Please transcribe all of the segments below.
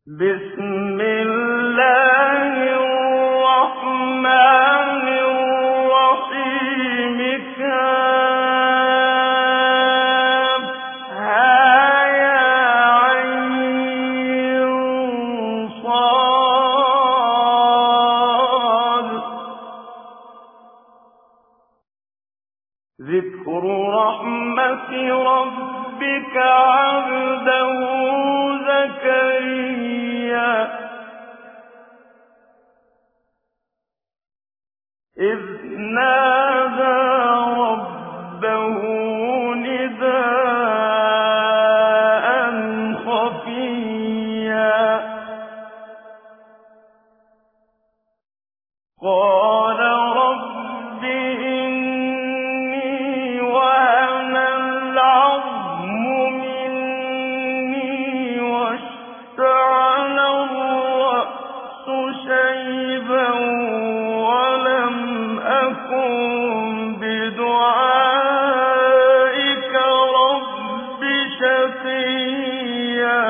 بسم الله الرحمن الرحيم كافها يا عين صاد ذكر رحمة ربك عبده زكريا إذ نادى ربه نداء خفيا قال رب إني وهن العظم مني واشتعل الرأس شيبا ولم أكن بدعائك رب شقيا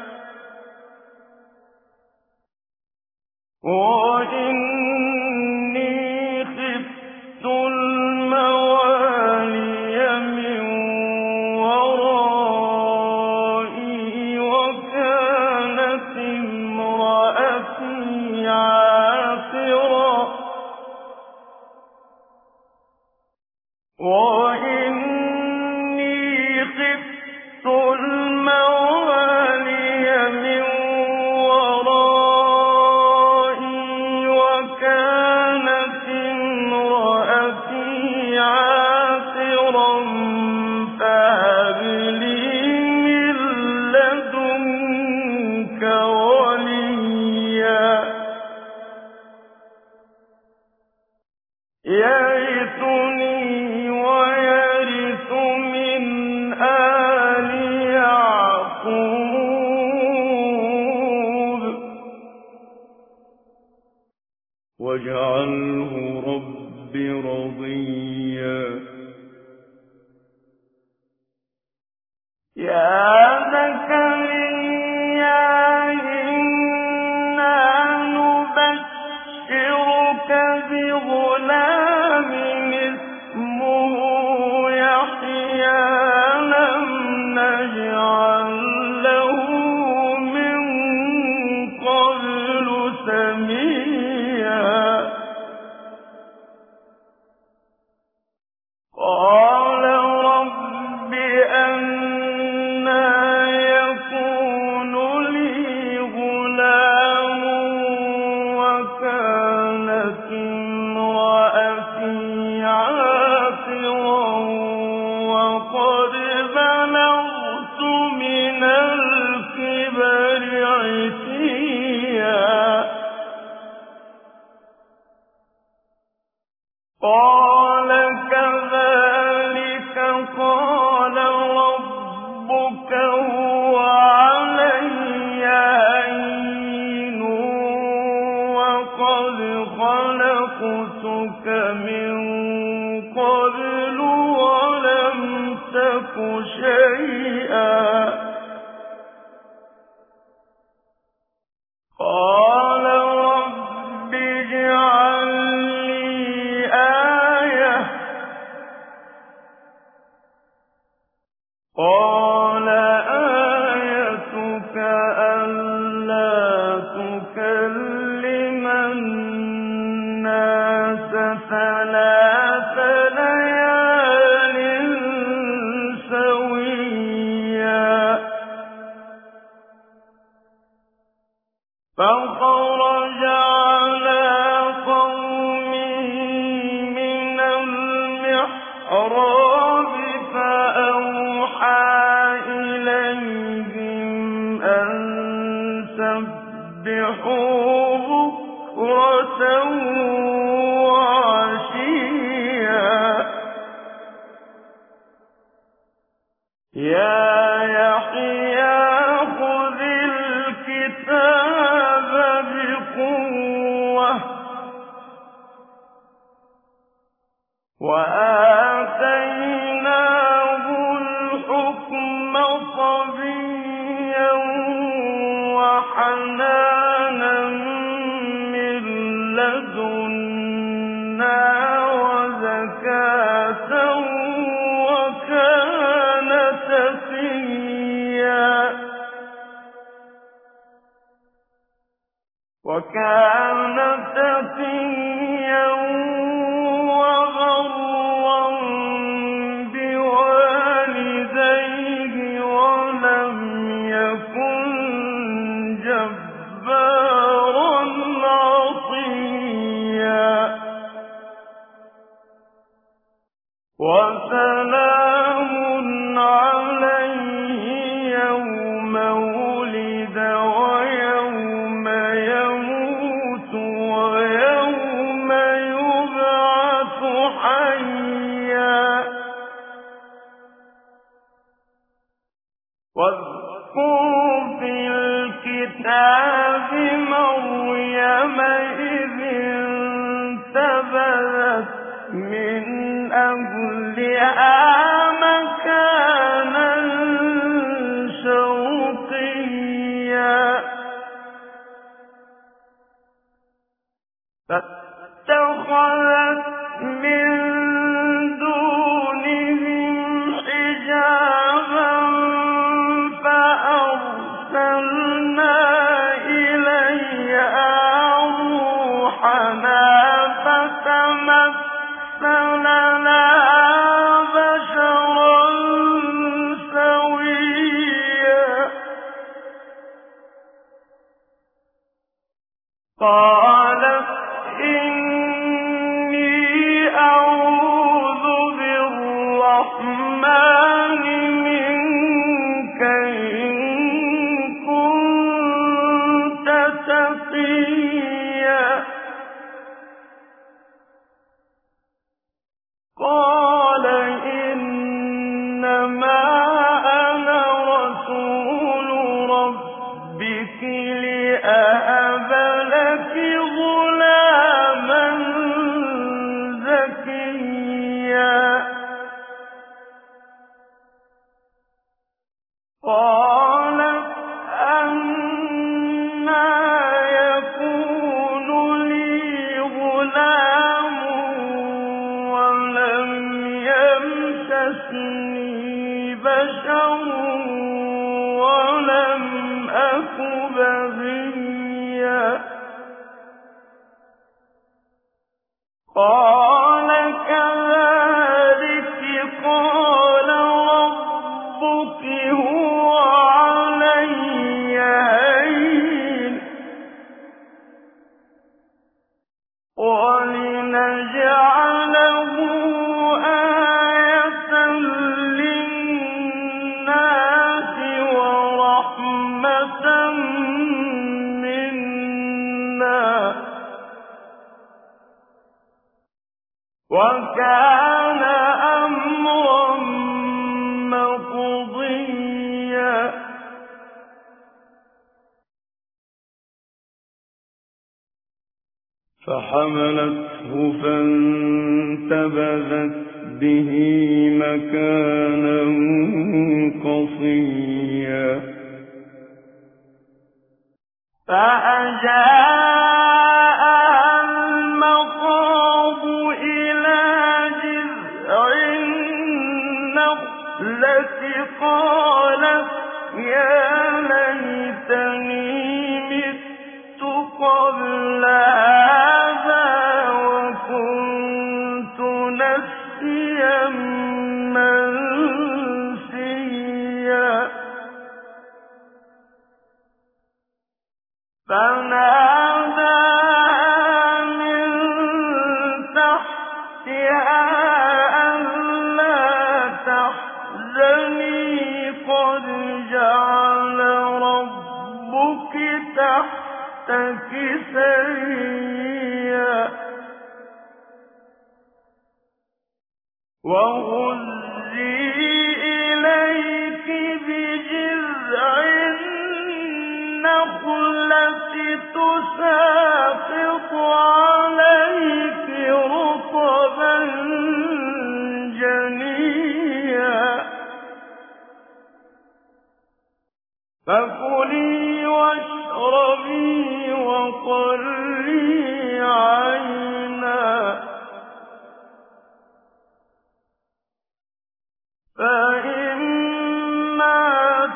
وإني خفت الموالي من ورائي وكانت امرأتي عاقرا وإني خفت الموالي من ورائي وكانت امرأتي عاقرا فهب لي من لدنك وليا يرثني ويرث من آل يعقوب واجعله رب رضيا يا زكريا إنا نبشرك بغلام اسمه يحيى لم نجعل له من قبل سميا قال رب أنى يكون لي غلام وكانت امرأتي عاقرا وقد بلغت من الكبر عتيا قال كذلك قال ربك هو علي هين وقد خلقتك من قبل ولم تك شيئا قال رب اجعل لي آية قال آيتك ألا تكلم الناس ثلاث ليال سويا فخرج على قومه من المحراب فأوحى إليهم أن سبحوا بكرة وعشيا يا يحيى خذ الكتاب بقوة وآتيناه الحكم صبيا وحنانا من لدنا وزكاة وكان تقيا وبرا بوالديه ولم يكن جبارا عصيا وسلام عليه يوم ولد ويوم يموت ويوم يبعث حيا واذكر في الكتاب مريم إذ انتبذت من أهلها مكانا شرقيا فاتخذت من دونهم حجابا فأرسلنا إليها روحنا فتمثل لها بشرا سويا قالت إني أعوذ بالرحمن منك إن كنت تقيا قال إنما أنا رسول ربك لأهب لك غلاما زكيا قالت أنى يكون لي غلام ولم يمسسني بشر ولم أك بغيا قال كذلك قال ربك هو علي هين ولنجعله آية للناس ورحمة منا وكان أمرا مقضيا فحملته فانتبذت به مكانا قصيا فأجاءها المخاض إلى جذع النخلة قالت يا ليتني مت قبل هذا وكنت نسيا منسيا فناداها من تحتها ألا تحزني قد جعل ربك تحتك سريا وهزي إليك بجذع النخلة تساقط عليك رطبا جنيا فكلي واشربي لي عينا فإما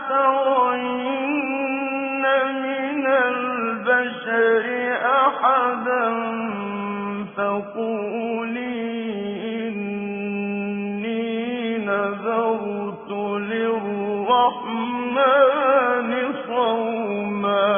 ترين من البشر أحدا فقولي إني نذرت للرحمن صوما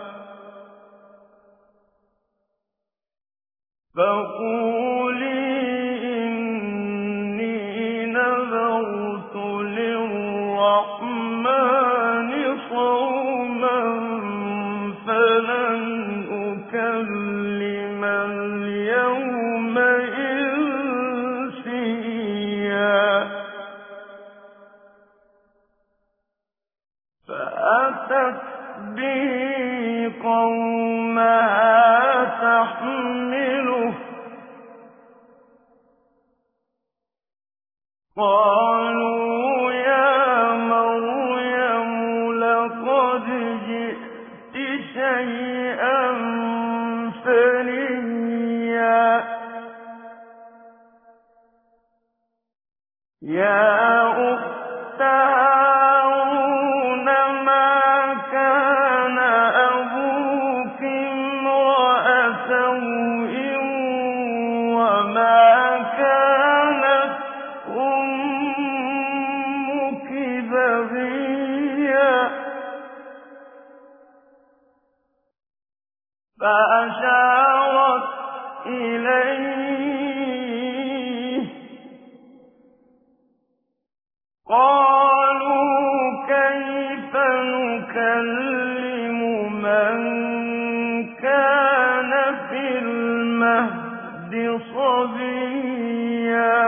فلن أكلم اليوم إنسيا فأتت به قومها تحمله قالوا يا مريم لقد جئت شيئا فريا يا أخت هارون ما كان أبوك امرأ سوء وما كانت أمك بغيا فأشارت إليه قالوا كيف نكلم من كان في المهد صبيا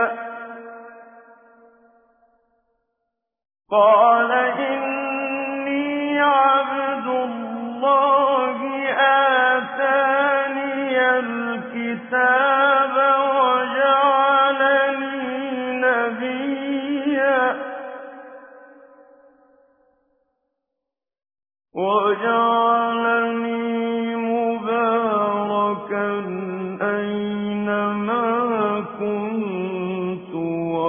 قال إني عبد الله آتاني الكتاب وجعلني نبيا وجعلني مباركا أينما كنت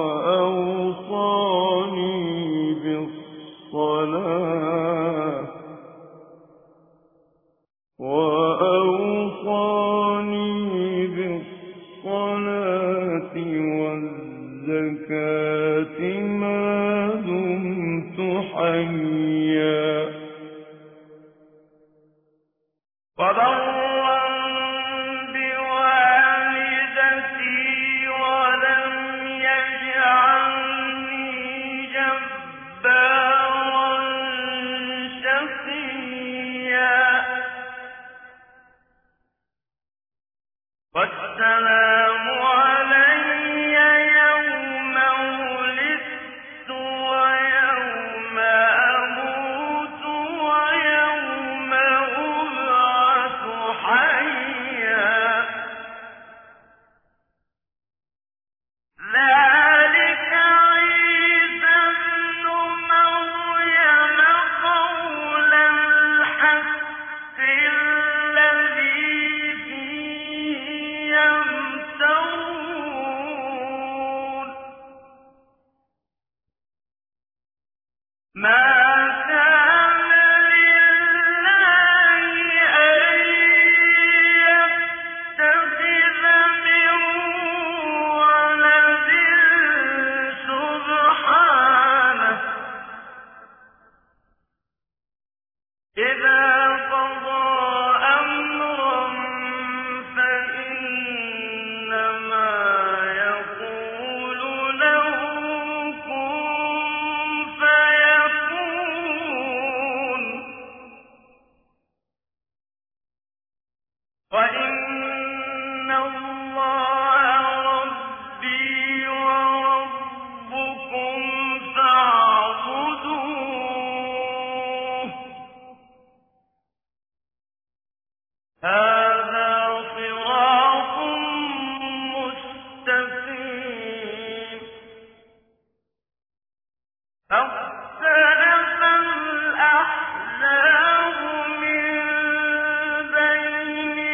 وأوصاني بالصلاة والزكاة ما دمت حيا وبرا بوالدتي ولم يجعلني جبارا شقيا والسلام علي يوم ولدت ويوم أموت ويوم أبعث حيا ذلك عيسى ابن مريم قول الحق الذي فيه يمترون ما كان لله أن يتخذ من ولد سبحانه إذا قضى أمرا فإنما يقول له كن فيكون وإن الله ربي وربكم فاعبدوه هذا صراط مستقيم فاختلف الأحزاب من بينهم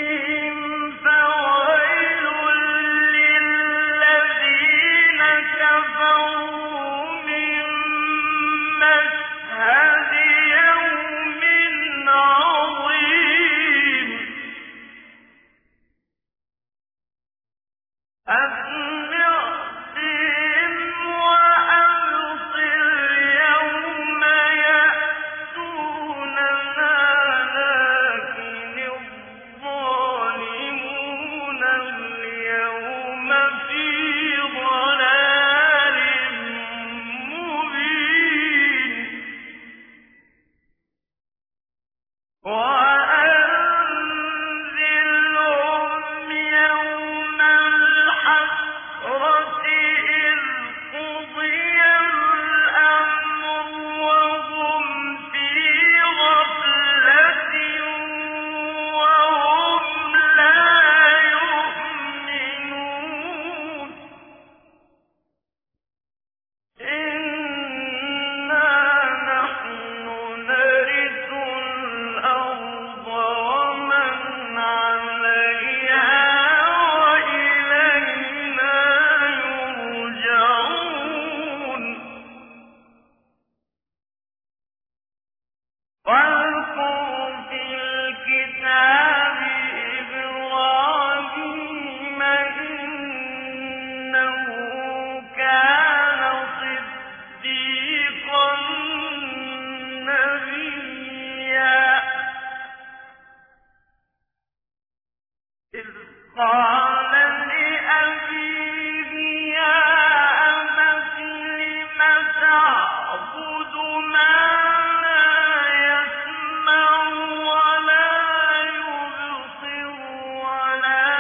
قال لأبيه يا أبت لم تعبد ما لا يسمع ولا يبصر ولا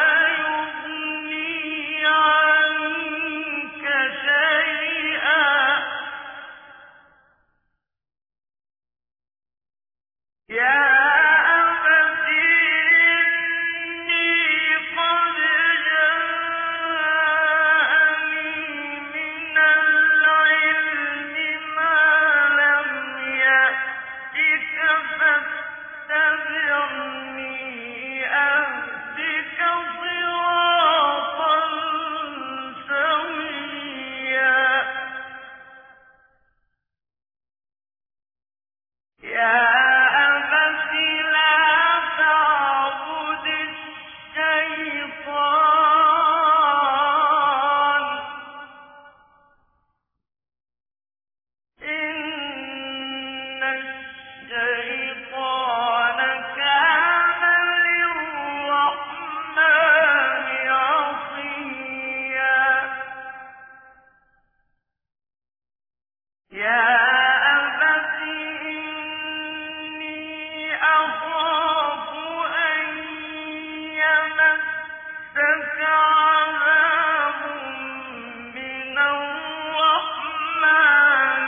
يغني عنك شيئا يا أبت إني قد جاءني من العلم ما لم يأتك فاتبعني أهدك صراطا سويا يا أبت لا تعبد الشيطان إن الشيطان كان للرحمن عصيا يا أبت إني أخاف أن يمسك عذاب من الرحمن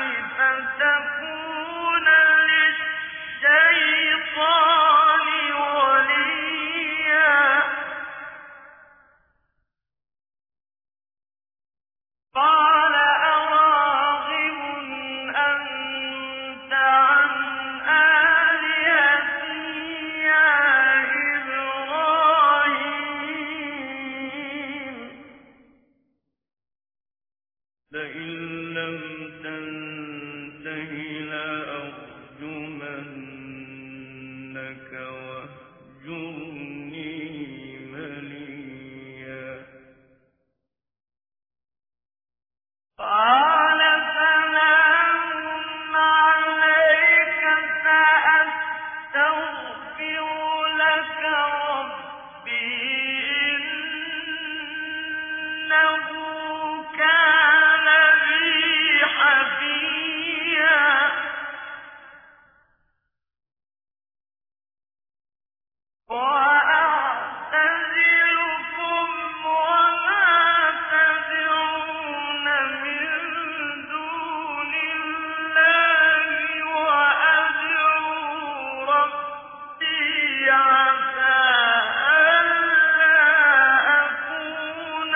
فتكون للشيطان وليا قال أراغب أنت عن آلهتي يا إبراهيم لئن لم تنته لأرجمنك واهجرني مليا قال سلام عليك سأستغفر لك ربي إنه كان بي حفيا وأعتزلكم وما تدعون من دون الله وأدعو ربي عسى ألا أكون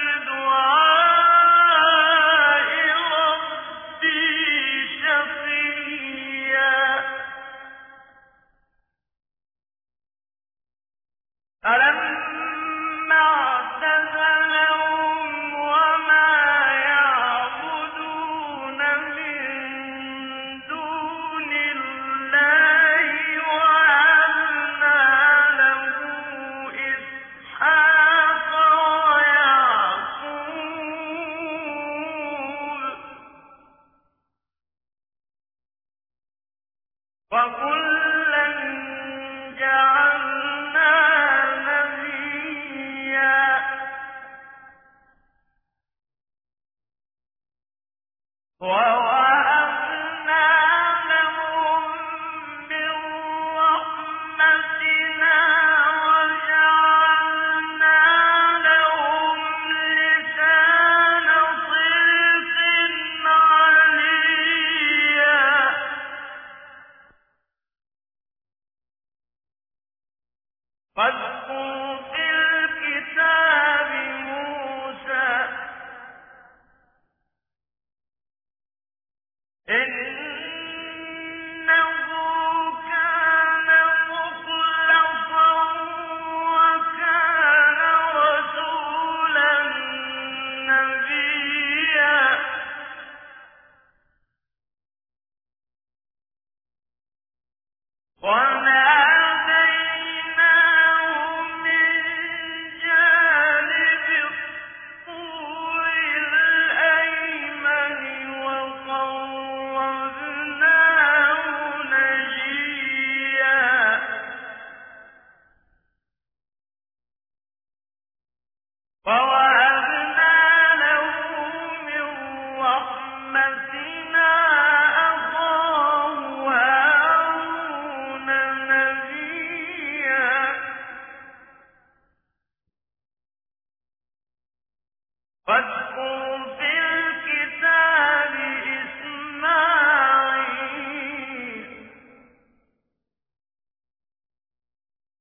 بدعاء ربي شقيا فلما اعتزلهم وما يعبدون من دون الله وأهبنا له إسحاق ويعقوب وكلا جعلنا نبيا ووهبنا لهم من رحمتنا وجعلنا لهم لسان صدق عليا واذكر في الكتاب موسى إنه كان مخلصا وكان رسولا نبيا وناديناه من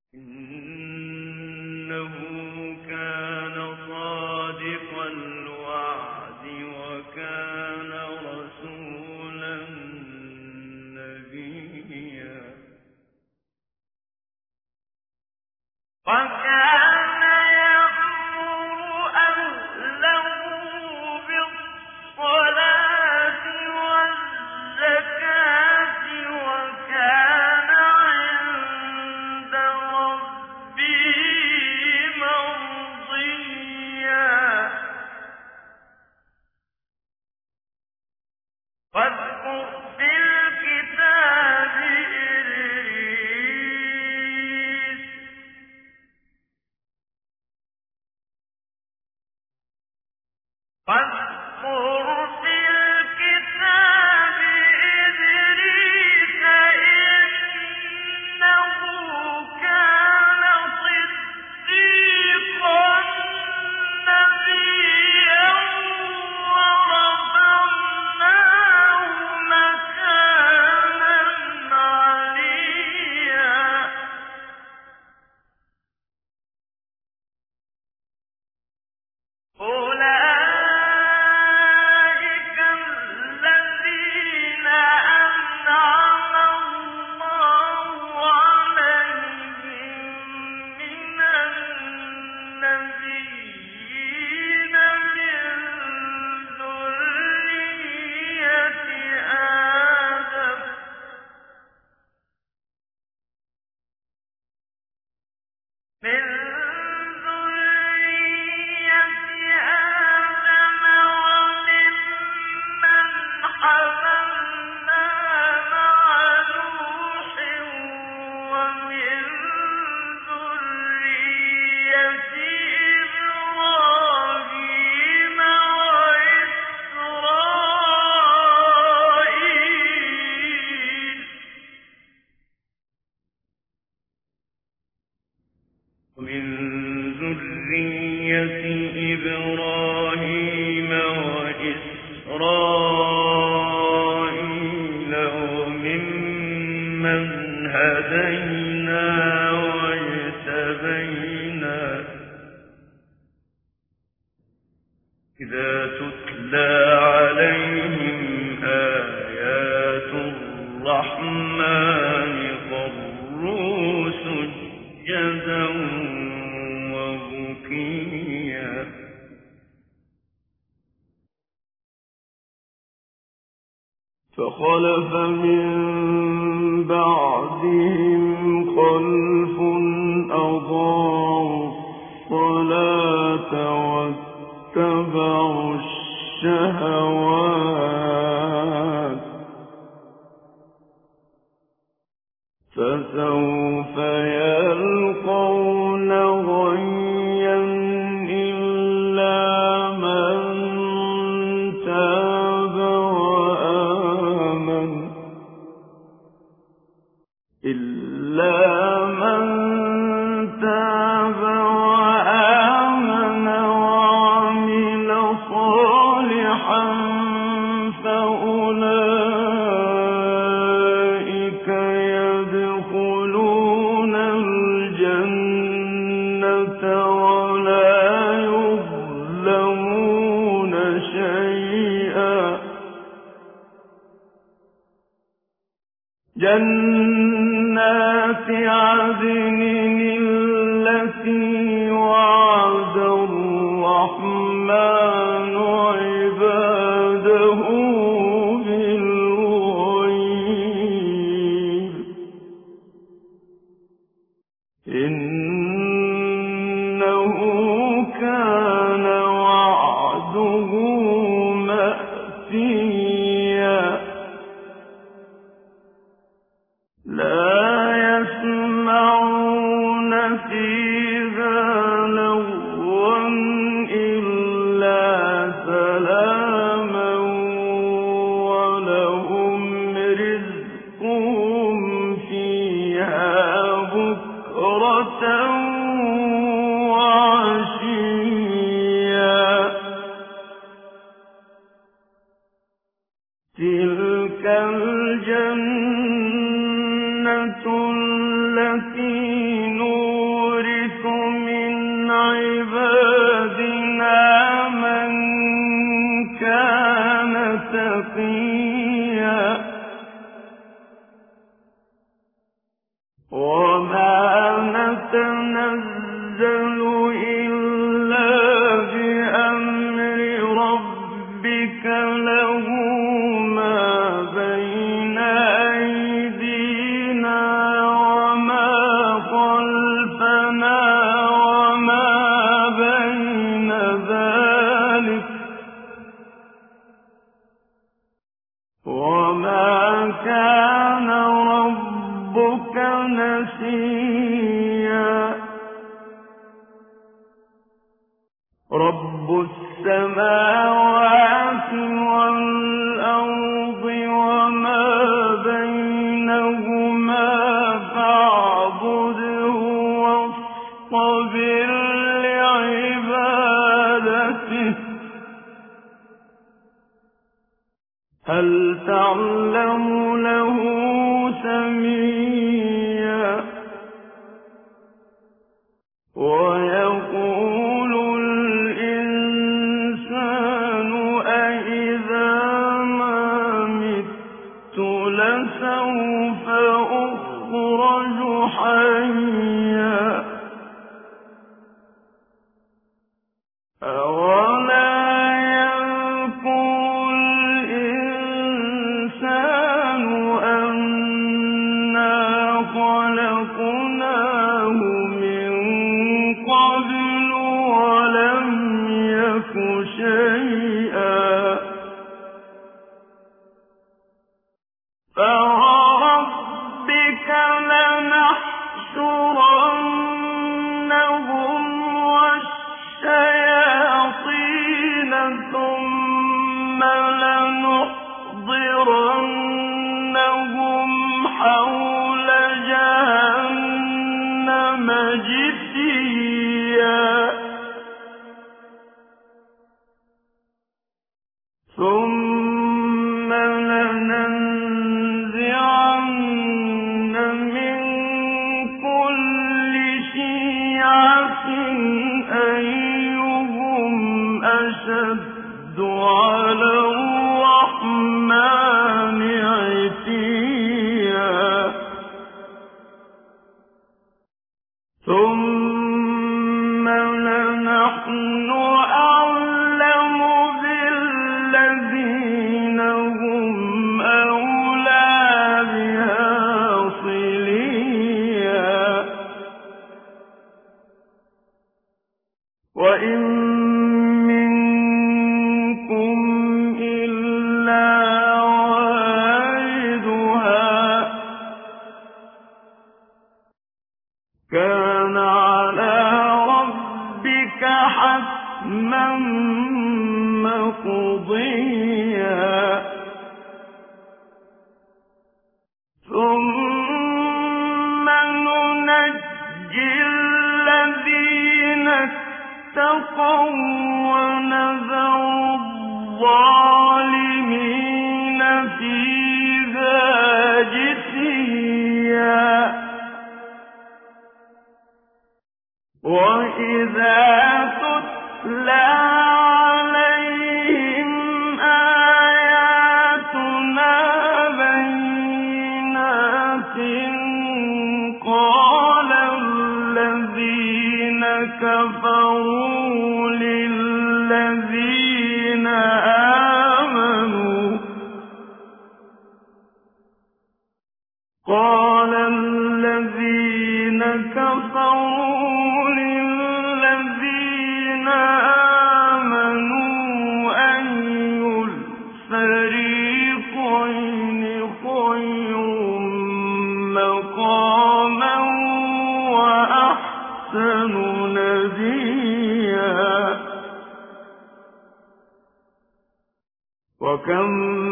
إنه كان صادق الوعد وكان رسولا نبيا وكان يأمر أهله بالصلاة والزكاة وكان عند ربه مرضيا واذكر في الكتاب إدريس واذكر في الكتاب إدريس إنه كان صديقا نبيا ورفعناه مكانا عليا أولئك الذين أنعم الله عليهم من النبيين من ذرية آدم من وممن حملنا مع نوح ومن ذرية إبراهيم وإسرائيل ومن ذرية إبراهيم وإسرائيل وممن هدينا واجتبينا إذا تتلى عليهم آيات الرحمن خروا سجدا وبكيا فخلف من بعدهم خلف أضاعوا الصلاة واتبعوا الشهوات فسوف يلقون غيا إلا من تاب وآمن وعمل صالحا فأولئك يدخلون الجنة ولا يظلمون شيئا جنات عدن التي وعد الرحمن عباده بالغيب إنه كان وعده مأتيا لا يسمعون فيها لغوا إلا سلاما ولهم رزقهم فيها بكرة وعشيا تلك الجنة التي نور وما نتنزل إلا بأمر ربك له ما بين أيدينا وما خلفنا وما بين ذلك وما كان ربك نسيا رب السماوات والأرض وما بينهما فاعبده واصطبر لعبادته هل تعلم له سميا ويقول الإنسان أإذا ما مت لسوف أخرج حيا أولا يذكر الإنسان أنا خلقناه من قبل ولم يك شيئا فوربك لنحشرنهم والشياطين ثم لنحضرنهم حول جهنم جثيا ثم لننزعن من كل شيعة أيهم أشد على الرحمن عتيا ثم لنحن أعلم بالذين هم أولى بها صليا وإن منكم إلا واردها كان على ربك حتما مقضيا ثم ننجي الذين اتقوا ونذر الظالمين فيها جثيا وإذا تتلى عليهم آياتنا بينات قال الذين كفروا للذين آمنوا قال الذين كفروا للذين آمنوا أي الفريقين خير مقاما وأحسن نديا وكم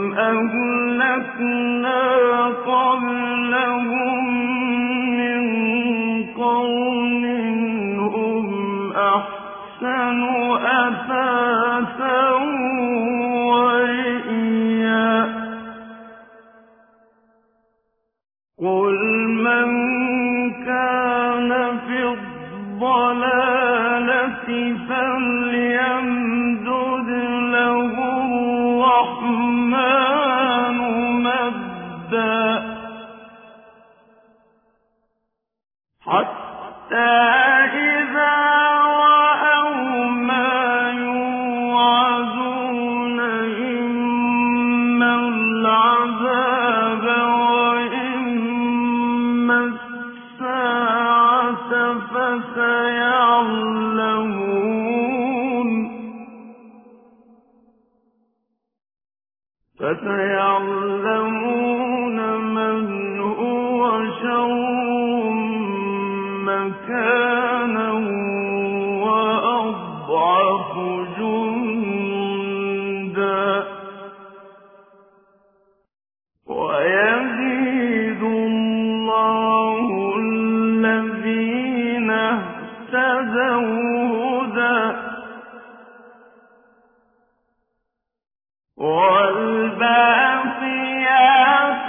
أهلكنا قبلهم من قرن هم أحسن أثاثا ورئيا قل من كان في الضلالة فليمدد له الرحمن مدا حتى إذا رأوا ما يوعدون إما العذاب وإما الساعة فسيعلمون من هو شر مكانا وأضعف جندا ويزيد الله الذين اهتدوا هدى والباقيات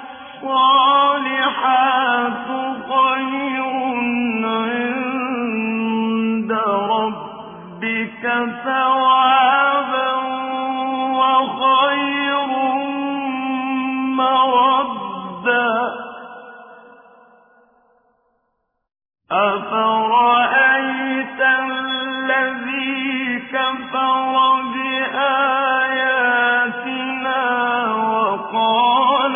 الصالحات خير عند ربك ثوابا وخير مردا أفرأيت الذي كفر بآياتنا وقال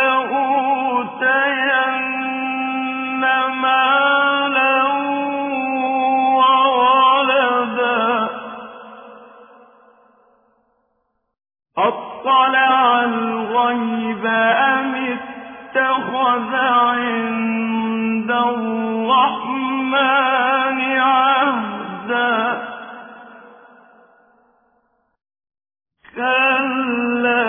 لأوتين مالا وولدا أطلع الغيب أم اتخذ عند الرحمن عهدا كلا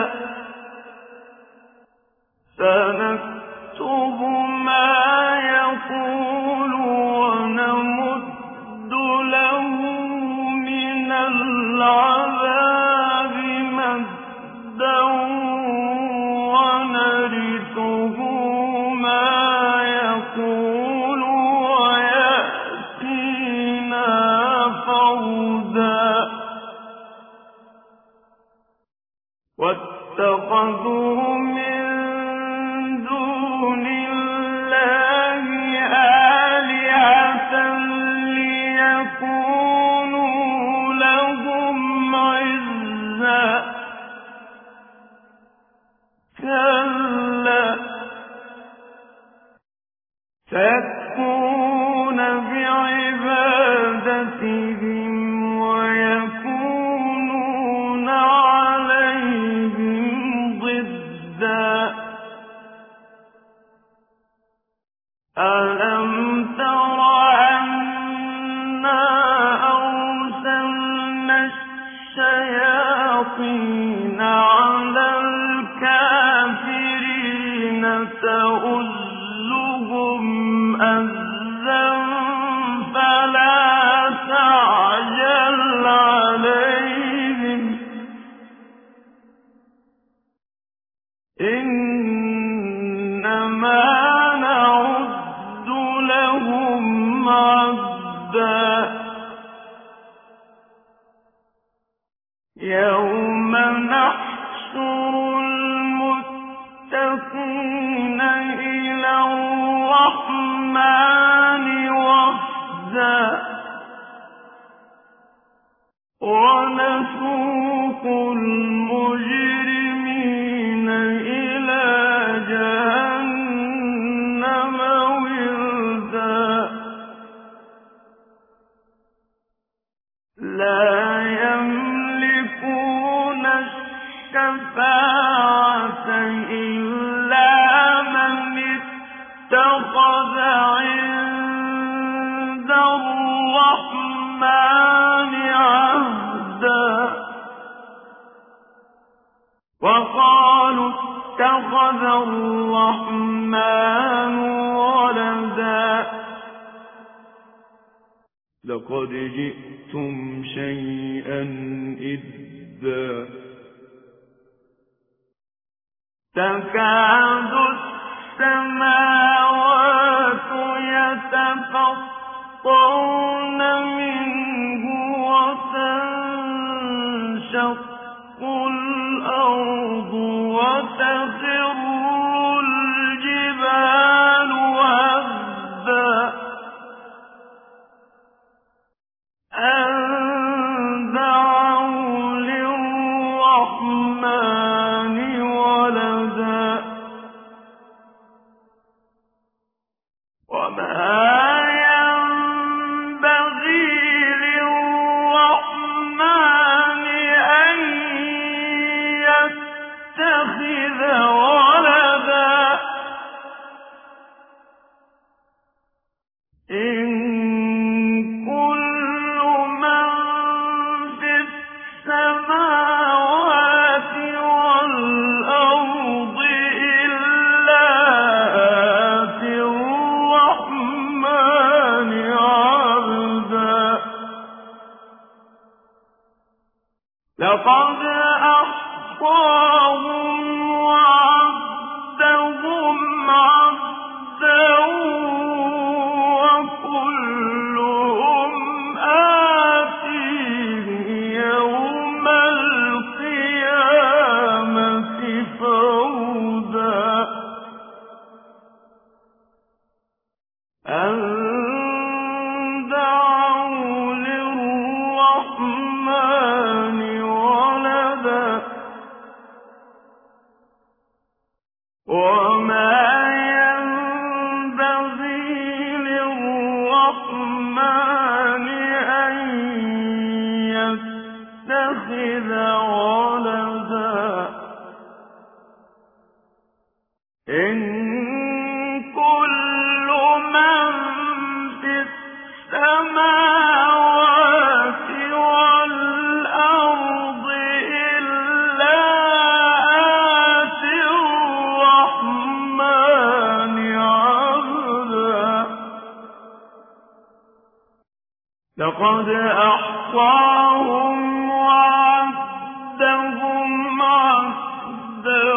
سنكتب ما يقول ونمد له من العذاب مدا ونرثه ما يقول ويأتينا فردا واتخذوا من دون الله آلهة ليكونوا لهم عزا كلا سيكفرون بعبادتهم ويكونون عليهم ضدا ألم تر أنا أرسلنا الشياطين على الكافرين تؤزهم أزا فلا تعجل عليهم إنما نعد لهم عدا يوم نحشر المتقين إلى الرحمن وفدا ونسوق المجرمين إلى جهنم وردا لا يملكون الشفاعة إلا من اتخذ عند الرحمن عهدا وقالوا اتخذ الرحمن ولدا لقد جئتم شيئا إدا تكاد السماوات يتفطرن منه وتنشق الأرض وتخر الجبال هدا لقد أحصاهم وعدهم عدا وكلهم آتيه يوم القيامة فردا أن دعوا للرحمن ولدا وما ينبغي للرحمن أن يتخذ ولدا إن كل من في السماوات والأرض إلا آتي الرحمن عبدا لقد أحصاهم وعدهم عدا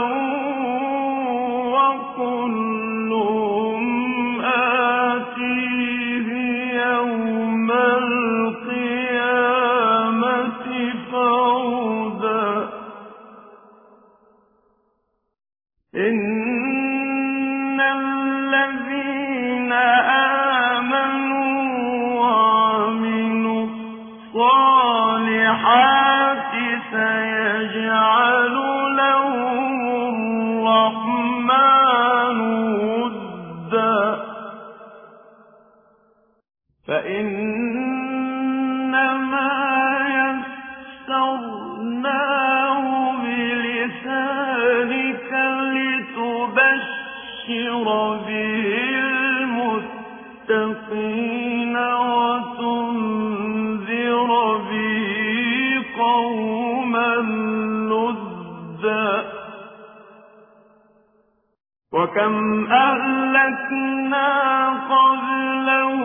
وكلهم آتيه يوم القيامة فردا إن الذين آمنوا وعملوا الصالحات سيجعل لهم الرحمن ودا فإنما يسرناه بلسانك لتبشر به المتقين وتنذر به قوما لدا وكم أهلكنا قبلهم